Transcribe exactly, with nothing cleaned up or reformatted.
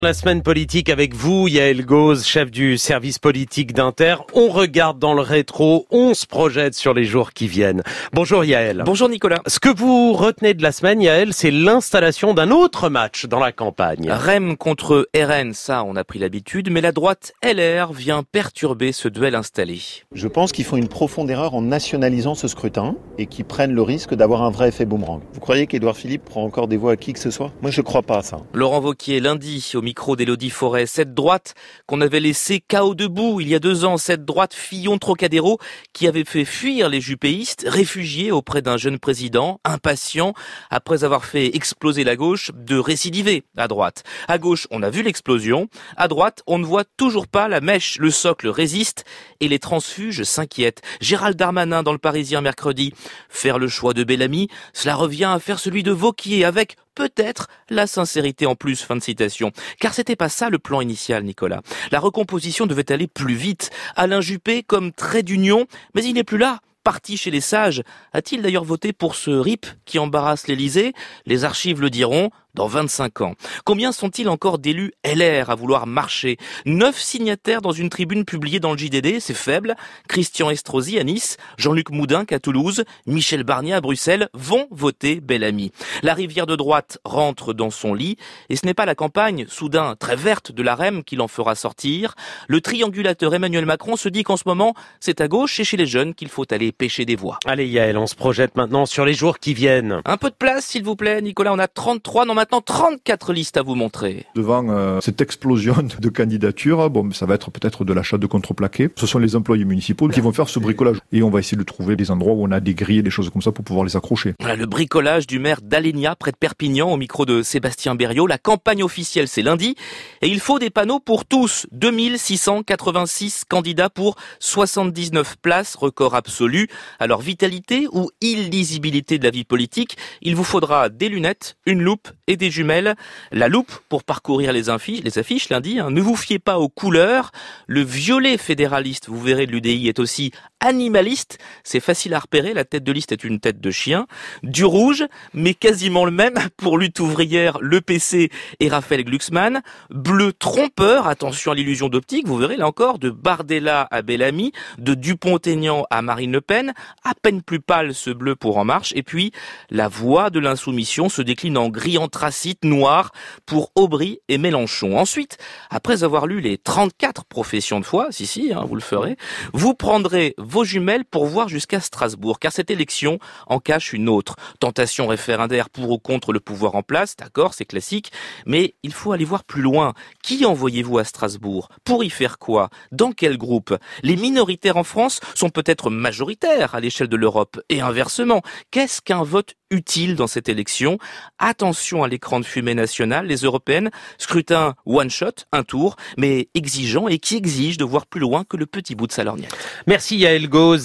La semaine politique avec vous, Yael Gauze, chef du service politique d'Inter. On regarde dans le rétro, on se projette sur les jours qui viennent. Bonjour Yael. Bonjour Nicolas. Ce que vous retenez de la semaine, Yael, c'est l'installation d'un autre match dans la campagne. Rennes contre R N, ça on a pris l'habitude, mais la droite L R vient perturber ce duel installé. Je pense qu'ils font une profonde erreur en nationalisant ce scrutin et qu'ils prennent le risque d'avoir un vrai effet boomerang. Vous croyez qu'Édouard Philippe prend encore des voix à qui que ce soit ? Moi je crois pas à ça. Laurent Wauquiez lundi au micro d'Élodie Forêt, cette droite qu'on avait laissée K O debout il y a deux ans, cette droite Fillon-Trocadéro qui avait fait fuir les jupéistes, réfugiés auprès d'un jeune président, impatient, après avoir fait exploser la gauche, de récidiver à droite. À gauche, on a vu l'explosion, à droite, on ne voit toujours pas la mèche, le socle résiste et les transfuges s'inquiètent. Gérald Darmanin dans le Parisien mercredi, faire le choix de Bellamy, cela revient à faire celui de Wauquiez avec peut-être la sincérité en plus, fin de citation. Car c'était pas ça le plan initial, Nicolas. La recomposition devait aller plus vite. Alain Juppé comme trait d'union, mais il n'est plus là. Parti chez les sages. A-t-il d'ailleurs voté pour ce R I P qui embarrasse l'Élysée ? Les archives le diront dans vingt-cinq ans. Combien sont-ils encore d'élus L R à vouloir marcher ? Neuf signataires dans une tribune publiée dans le J D D, c'est faible. Christian Estrosi à Nice, Jean-Luc Moudenc à Toulouse, Michel Barnier à Bruxelles vont voter Bellamy. La rivière de droite rentre dans son lit et ce n'est pas la campagne, soudain très verte de la R E M qui l'en fera sortir. Le triangulateur Emmanuel Macron se dit qu'en ce moment, c'est à gauche et chez les jeunes qu'il faut aller pêcher des voix. Allez Yael, on se projette maintenant sur les jours qui viennent. Un peu de place s'il vous plaît, Nicolas, on a trente-trois, non maintenant trente-quatre listes à vous montrer. Devant euh, cette explosion de candidatures, bon, ça va être peut-être de l'achat de contreplaqués. Ce sont les employés municipaux qui vont faire ce bricolage. Et on va essayer de trouver des endroits où on a des grilles et des choses comme ça pour pouvoir les accrocher. Voilà le bricolage du maire d'Alenia, près de Perpignan, au micro de Sébastien Berriot. La campagne officielle, c'est lundi. Et il faut des panneaux pour tous. deux mille six cent quatre-vingt-six candidats pour soixante-dix-neuf places, record absolu. Alors, vitalité ou illisibilité de la vie politique, il vous faudra des lunettes, une loupe et des jumelles. La loupe pour parcourir les affiches, les affiches lundi. Hein. Ne vous fiez pas aux couleurs. Le violet fédéraliste, vous verrez, de l'U D I est aussi animaliste. C'est facile à repérer. La tête de liste est une tête de chien. Du rouge, mais quasiment le même pour Lutte ouvrière, le P C et Raphaël Glucksmann. Bleu trompeur, attention à l'illusion d'optique. Vous verrez là encore de Bardella à Bellamy, de Dupont-Aignan à Marine Le Pen. À peine plus pâle ce bleu pour En Marche. Et puis, la voie de l'insoumission se décline en gris anthracite noir pour Aubry et Mélenchon. Ensuite, après avoir lu les trente-quatre professions de foi, si si, hein, vous le ferez, vous prendrez vos jumelles pour voir jusqu'à Strasbourg, car cette élection en cache une autre. Tentation référendaire pour ou contre le pouvoir en place, d'accord, c'est classique, mais il faut aller voir plus loin. Qui envoyez-vous à Strasbourg ? Pour y faire quoi ? Dans quel groupe ? Les minoritaires en France sont peut-être majoritaires à l'échelle de l'Europe, et inversement. Qu'est-ce qu'un vote utile dans cette élection ? Attention à l'écran de fumée national, les européennes, scrutin one shot, un tour, mais exigeant et qui exige de voir plus loin que le petit bout de sa lorgnette. Merci Yael Gauze.